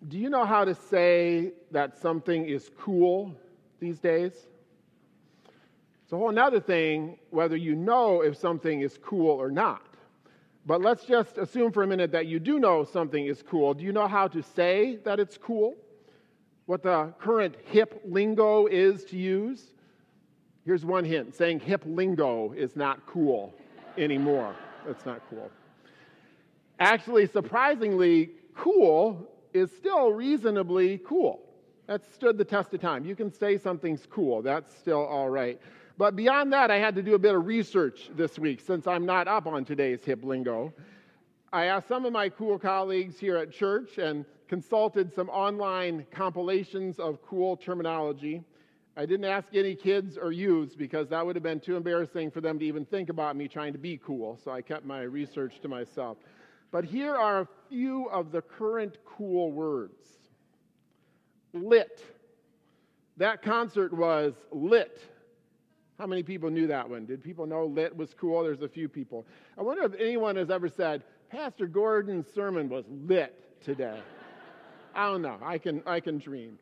Do you know how to say that something is cool these days? It's a whole other thing whether you know if something is cool or not. But let's just assume for a minute that you do know something is cool. Do you know how to say that it's cool? What the current hip lingo is to use? Here's one hint. Saying hip lingo is not cool anymore. It's not cool. Actually, surprisingly, cool is still reasonably cool. That's stood the test of time. You can say something's cool. That's still all right. But beyond that, I had to do a bit of research this week since I'm not up on today's hip lingo. I asked some of my cool colleagues here at church and consulted some online compilations of cool terminology. I didn't ask any kids or youths because that would have been too embarrassing for them to even think about me trying to be cool, so I kept my research to myself. But here are a few of the current cool words. Lit. That concert was lit. How many people knew that one? Did people know lit was cool? There's a few people. I wonder if anyone has ever said, Pastor Gordon's sermon was lit today. I don't know. I can dream.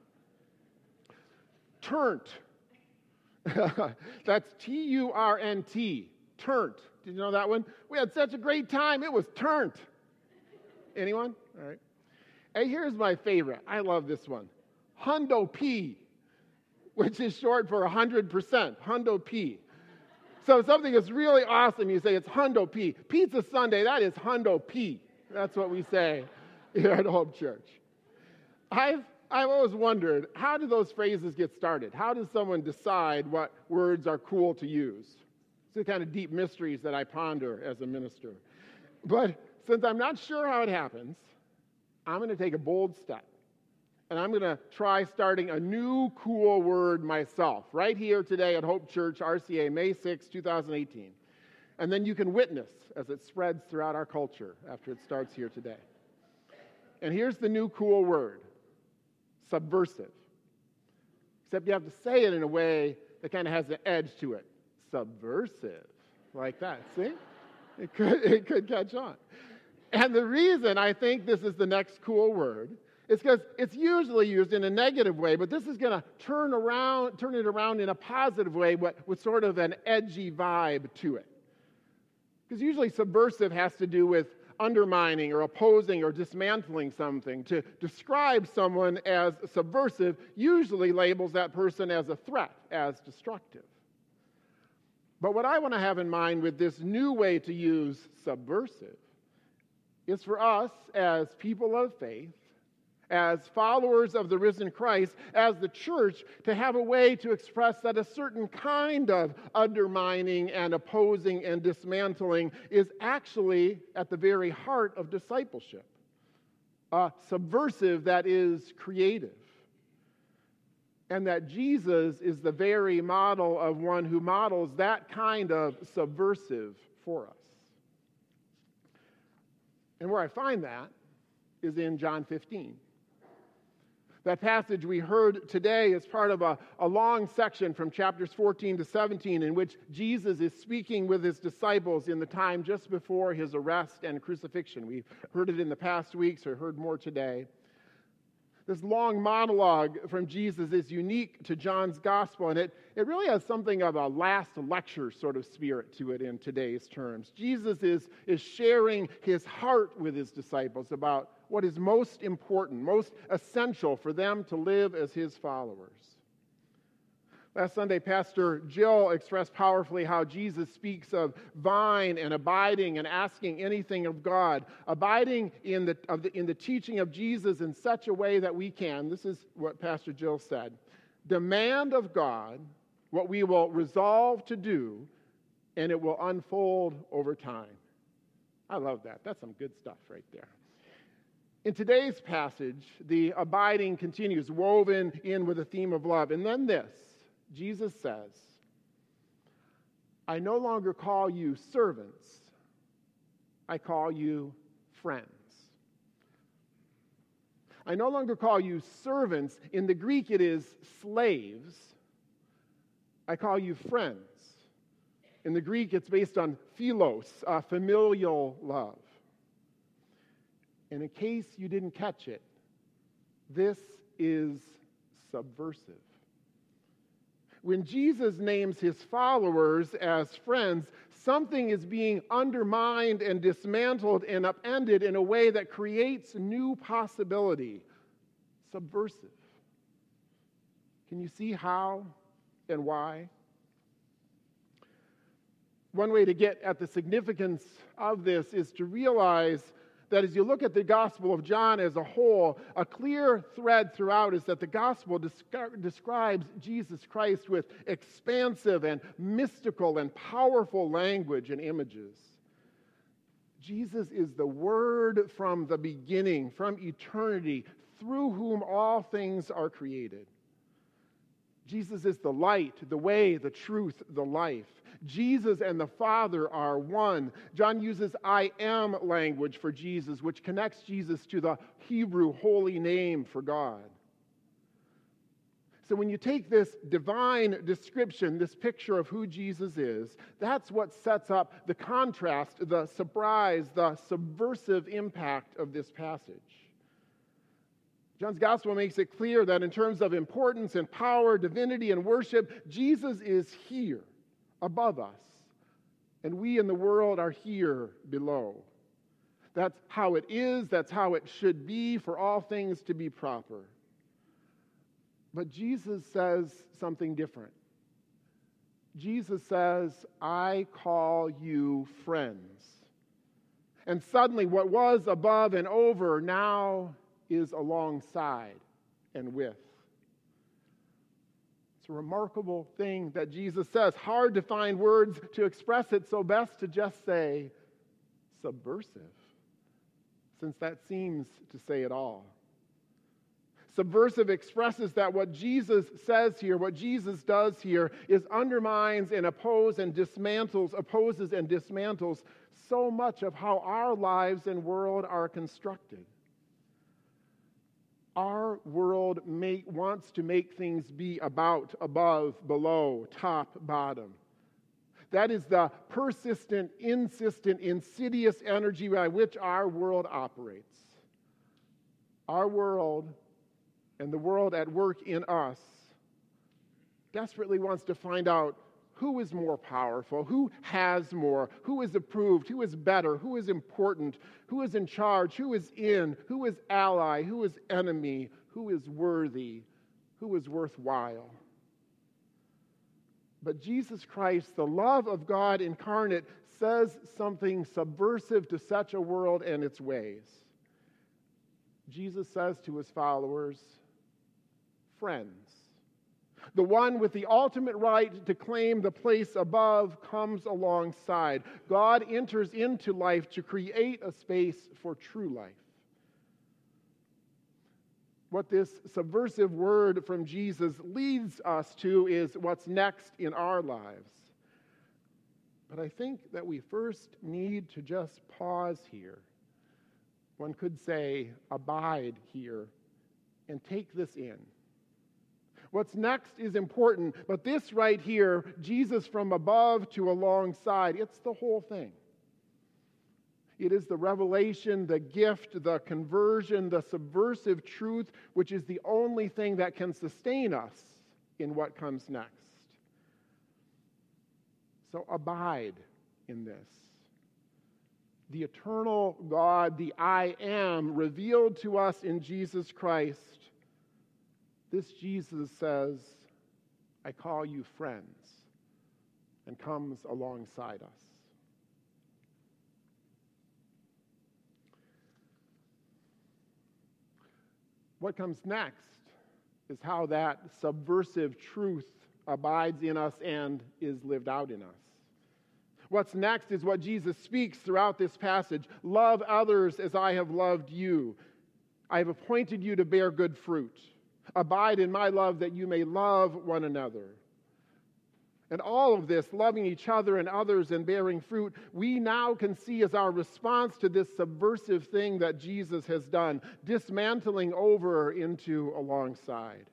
Turnt. That's T-U-R-N-T. Turnt. Did you know that one? We had such a great time. It was turnt. Anyone? All right. Hey, here's my favorite. I love this one. Hundo P, which is short for 100%. Hundo P. So if something is really awesome, you say it's Hundo P. Pizza Sunday, that is Hundo P. That's what we say here at Hope Church. I've always wondered, how do those phrases get started? How does someone decide what words are cool to use? It's the kind of deep mysteries that I ponder as a minister. But since I'm not sure how it happens, I'm going to take a bold step. And I'm going to try starting a new cool word myself, right here today at Hope Church, RCA, May 6, 2018. And then you can witness as it spreads throughout our culture after it starts here today. And here's the new cool word, subversive. Except you have to say it in a way that kind of has an edge to it. Subversive, like that, see? It could catch on. And the reason I think this is the next cool word is because it's usually used in a negative way, but this is going to turn it around in a positive way with sort of an edgy vibe to it. Because usually subversive has to do with undermining or opposing or dismantling something. To describe someone as subversive usually labels that person as a threat, as destructive. But what I want to have in mind with this new way to use subversive is for us as people of faith, as followers of the risen Christ, as the church, to have a way to express that a certain kind of undermining and opposing and dismantling is actually at the very heart of discipleship. Subversive that is creative. And that Jesus is the very model of one who models that kind of subversive for us. And where I find that is in John 15. That passage we heard today is part of a long section from chapters 14 to 17 in which Jesus is speaking with his disciples in the time just before his arrest and crucifixion. We've heard it in the past weeks or heard more today. This long monologue from Jesus is unique to John's gospel, and it really has something of a last lecture sort of spirit to it in today's terms. Jesus is sharing his heart with his disciples about what is most important, most essential for them to live as his followers. Last Sunday, Pastor Jill expressed powerfully how Jesus speaks of vine and abiding and asking anything of God, abiding in the teaching of Jesus in such a way that we can, this is what Pastor Jill said, demand of God what we will resolve to do, and it will unfold over time. I love that. That's some good stuff right there. In today's passage, the abiding continues, woven in with the theme of love. And then this, Jesus says, I no longer call you servants, I call you friends. I no longer call you servants. In the Greek, it is slaves. I call you friends. In the Greek, it's based on philos, familial love. And in case you didn't catch it, This is subversive. When Jesus names his followers as friends, something is being undermined and dismantled and upended in a way that creates new possibility. Subversive. Can you see how and why? One way to get at the significance of this is to realize that as you look at the Gospel of John as a whole, a clear thread throughout is that the Gospel describes Jesus Christ with expansive and mystical and powerful language and images. Jesus is the Word from the beginning, from eternity, through whom all things are created. Jesus is the light, the way, the truth, the life. Jesus and the Father are one. John uses I am language for Jesus, which connects Jesus to the Hebrew holy name for God. So when you take this divine description, this picture of who Jesus is, that's what sets up the contrast, the surprise, the subversive impact of this passage. John's gospel makes it clear that in terms of importance and power, divinity and worship, Jesus is here, above us, and we in the world are here below. That's how it is, that's how it should be for all things to be proper. But Jesus says something different. Jesus says, I call you friends. And suddenly what was above and over now is alongside and with. It's a remarkable thing that Jesus says. Hard to find words to express it, so best to just say subversive, since that seems to say it all. Subversive expresses that what Jesus says here, what Jesus does here, is undermines and opposes and dismantles so much of how our lives and world are constructed. Our world wants to make things be about, above, below, top, bottom. That is the persistent, insistent, insidious energy by which our world operates. Our world and the world at work in us desperately wants to find out who is more powerful, who has more, who is approved, who is better, who is important, who is in charge, who is in, who is ally, who is enemy, who is worthy, who is worthwhile. But Jesus Christ, the love of God incarnate, says something subversive to such a world and its ways. Jesus says to his followers, friends. The one with the ultimate right to claim the place above comes alongside. God enters into life to create a space for true life. What this subversive word from Jesus leads us to is what's next in our lives. But I think that we first need to just pause here. One could say, abide here and take this in. What's next is important, but this right here, Jesus from above to alongside, it's the whole thing. It is the revelation, the gift, the conversion, the subversive truth, which is the only thing that can sustain us in what comes next. So abide in this. The eternal God, the I am, revealed to us in Jesus Christ. This Jesus says, I call you friends, and comes alongside us. What comes next is how that subversive truth abides in us and is lived out in us. What's next is what Jesus speaks throughout this passage. Love others as I have loved you. I have appointed you to bear good fruit. Abide in my love that you may love one another. And all of this, loving each other and others and bearing fruit, we now can see as our response to this subversive thing that Jesus has done, dismantling over into alongside.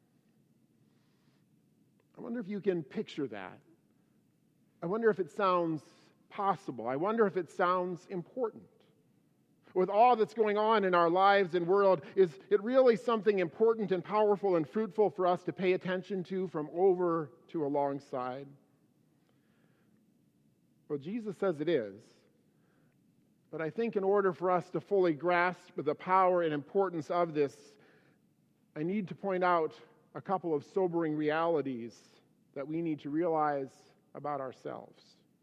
I wonder if you can picture that. I wonder if it sounds possible. I wonder if it sounds important. with all that's going on in our lives and world, is it really something important and powerful and fruitful for us to pay attention to from over to alongside? Well, Jesus says it is. But I think in order for us to fully grasp the power and importance of this, I need to point out a couple of sobering realities that we need to realize about ourselves.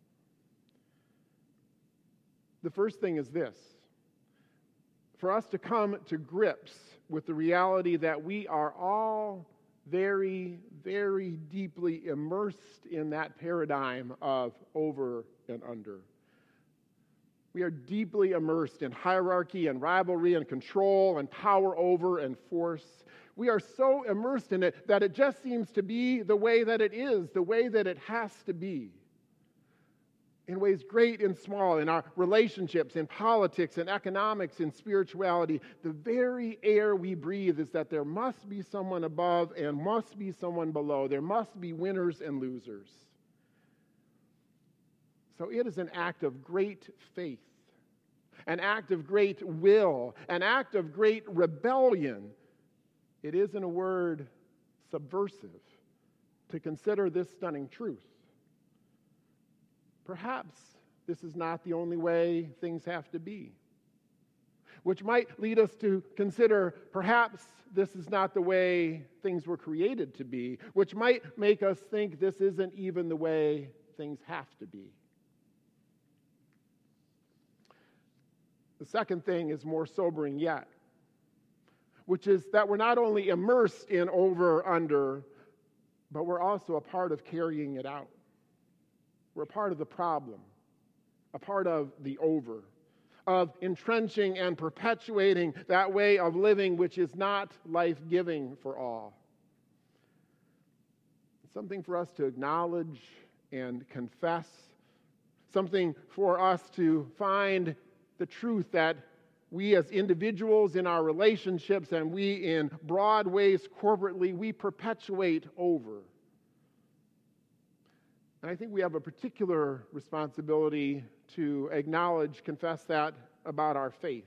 The first thing is this: for us to come to grips with the reality that we are all very, very deeply immersed in that paradigm of over and under. We are deeply immersed in hierarchy and rivalry and control and power over and force. We are so immersed in it that it just seems to be the way that it is, the way that it has to be. In ways great and small, in our relationships, in politics, in economics, in spirituality, the very air we breathe is that there must be someone above and must be someone below. There must be winners and losers. So it is an act of great faith, an act of great will, an act of great rebellion. It is, in a word, subversive to consider this stunning truth. Perhaps this is not the only way things have to be, which might lead us to consider perhaps this is not the way things were created to be, which might make us think this isn't even the way things have to be. The second thing is more sobering yet, which is that we're not only immersed in over, under, but we're also a part of carrying it out. We're a part of the problem, a part of the over, of entrenching and perpetuating that way of living which is not life-giving for all. It's something for us to acknowledge and confess, something for us to find the truth that we as individuals in our relationships and we in broad ways corporately, we perpetuate over. And I think we have a particular responsibility to acknowledge, confess that about our faith.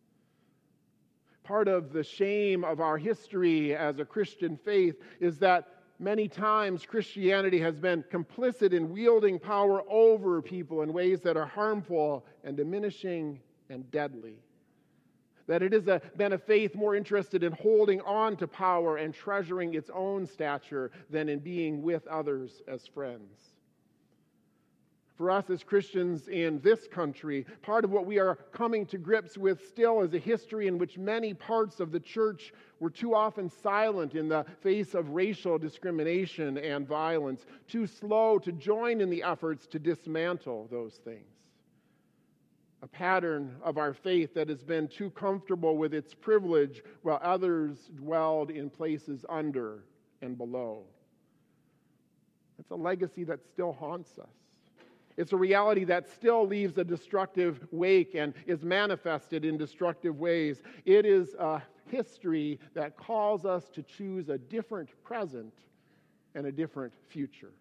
Part of the shame of our history as a Christian faith is that many times Christianity has been complicit in wielding power over people in ways that are harmful and diminishing and deadly. That it has been a faith more interested in holding on to power and treasuring its own stature than in being with others as friends. For us as Christians in this country, part of what we are coming to grips with still is a history in which many parts of the church were too often silent in the face of racial discrimination and violence, too slow to join in the efforts to dismantle those things. A pattern of our faith that has been too comfortable with its privilege while others dwelled in places under and below. It's a legacy that still haunts us. It's a reality that still leaves a destructive wake and is manifested in destructive ways. It is a history that calls us to choose a different present and a different future.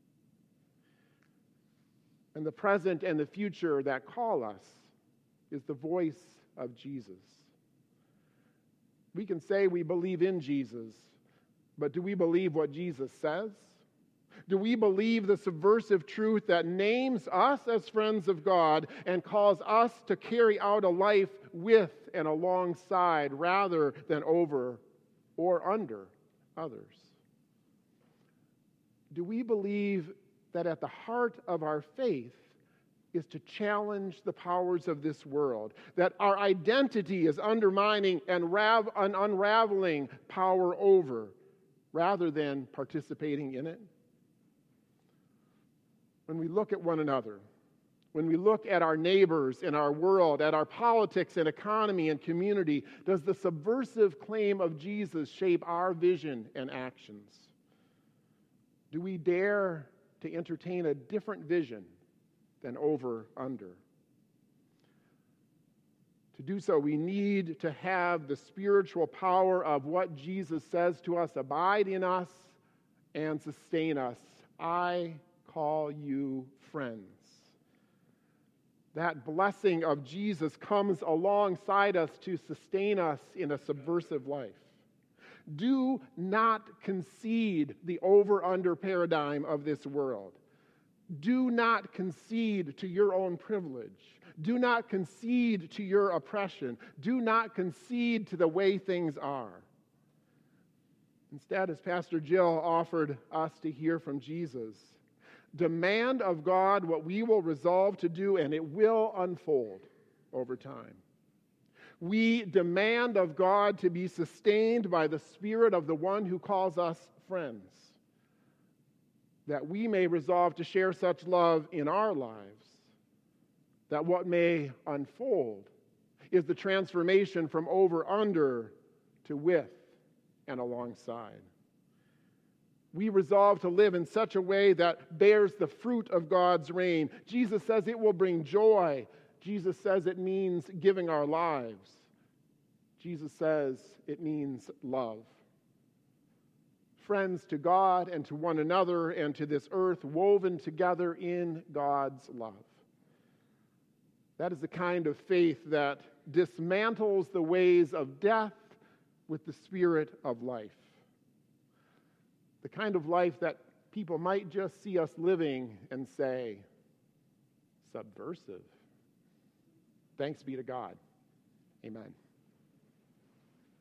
And the present and the future that call us is the voice of Jesus. We can say we believe in Jesus, but do we believe what Jesus says? Do we believe the subversive truth that names us as friends of God and calls us to carry out a life with and alongside rather than over or under others? Do we believe that at the heart of our faith is to challenge the powers of this world, that our identity is undermining and unraveling power over rather than participating in it? When we look at one another, when we look at our neighbors in our world, at our politics and economy and community, does the subversive claim of Jesus shape our vision and actions? Do we dare to entertain a different vision than over, under? To do so, we need to have the spiritual power of what Jesus says to us abide in us and sustain us. I call you friends. That blessing of Jesus comes alongside us to sustain us in a subversive life. Do not concede the over-under paradigm of this world. Do not concede to your own privilege. Do not concede to your oppression. Do not concede to the way things are. Instead, as Pastor Jill offered us to hear from Jesus, demand of God what we will resolve to do, and it will unfold over time. We demand of God to be sustained by the Spirit of the one who calls us friends, that we may resolve to share such love in our lives, that what may unfold is the transformation from over under to with and alongside. We resolve to live in such a way that bears the fruit of God's reign. Jesus says it will bring joy. Jesus says it means giving our lives. Jesus says it means love. Friends to God and to one another and to this earth, woven together in God's love. That is the kind of faith that dismantles the ways of death with the spirit of life. The kind of life that people might just see us living and say, subversive. Thanks be to God. Amen.